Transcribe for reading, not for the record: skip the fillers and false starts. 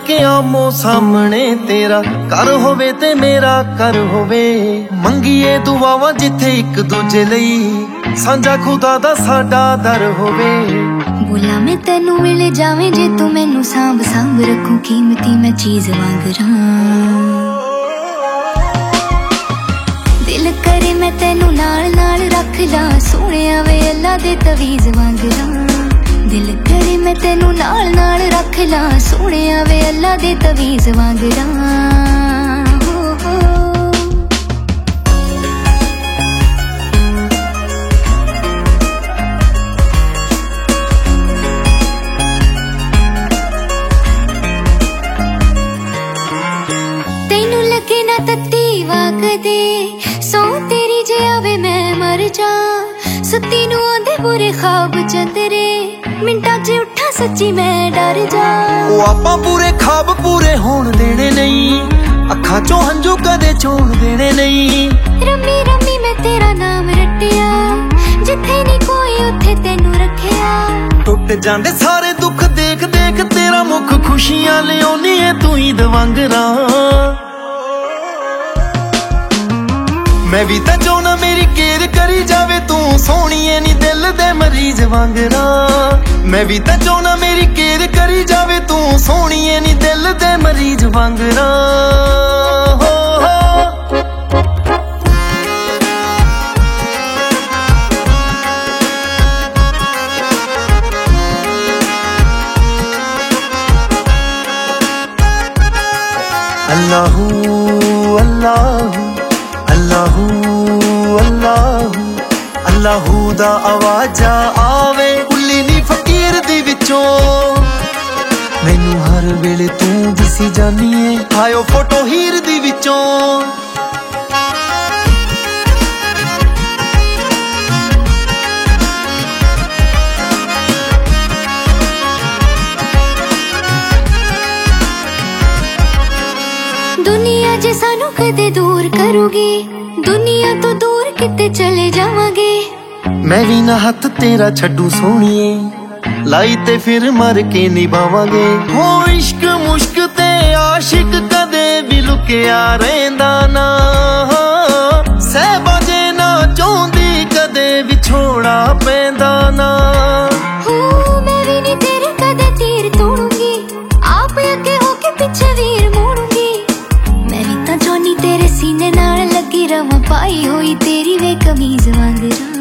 के आमो सामने तेरा कर होवे ते मेरा कर होवे। मंगीए दुआवां जिथे एक दूजे लई सांझा खुदा दा साडा दर होवे। बोला मैं तेनू मिल जावे जे तू मैनू सांभ सांभ रखूं कीमती मैं चीज वांग रहां। दिल करे मैं तेनू नाल नाल रख ला सोहणिया वे अल्लाह दे तवीज वांग रहां। दिल करे मैं तेनू नाल नाल रख ला सोहणिया वे अल्लाह दे तवीज वांग रहां। तेनू लगे ना तत्ती वाक दे सो तेरी जे आवे मैं मर जा। सुत्ती नू आंदे बुरे ख्वाब चंदरे मिंटा च उठा सच्ची मैं डर जा। ओ आपां पूरे ख्वाब पूरे होण देने नहीं अखां चों हंझू कदे छोड़ देने नहीं। रम्मी रम्मी मैं तेरा नाम रटिया जिथे नी कोई उथे तेनू रखिया। टुट जांदे सारे दुख देख देख तेरा मुख खुशियां लियाउनी है तू ही दवांगरा। मैं भी तां चाहुंदा मेरी केयर करी जावे तू सोहणीए नी दिल दे मरीज वांगरा। मैं भी तां चाहुंदा मेरी केयर करी जावे तू सोहणीए नी दिल दे मरीज वांगरा। अल्लाहू अल्लाहू अल्लाहू अल्लाहू अल्लाहू दा आवाजा आवे कुल्ली नी फकीर दी विचों। मैनू हर वेले तू दिसी जानी है आयो फोटो हीर दी विचों। दुनिया जे सानू कदे दूर करूगी दुनिया तो दूर किते चले जावांगे। मैं भी ना हथ तेरा छड्डू सोहणीए लाई ते फिर मर के निभावांगे। हो इश्क मुश्क ते आशिक कदे भी लुकिया रहिंदा ना। सहबा जे ना चाहुंदी कदे विछोड़ा पैंदा ना। मैं भी नी तेरे कदे तीर तोड़ूंगी आप अगे होके पीछे वीर मोड़ूंगी। मैं भी तां चाहुंदी तेरे सीने नाल लगी रवां पाई होई तेरी वे कमीज वांग।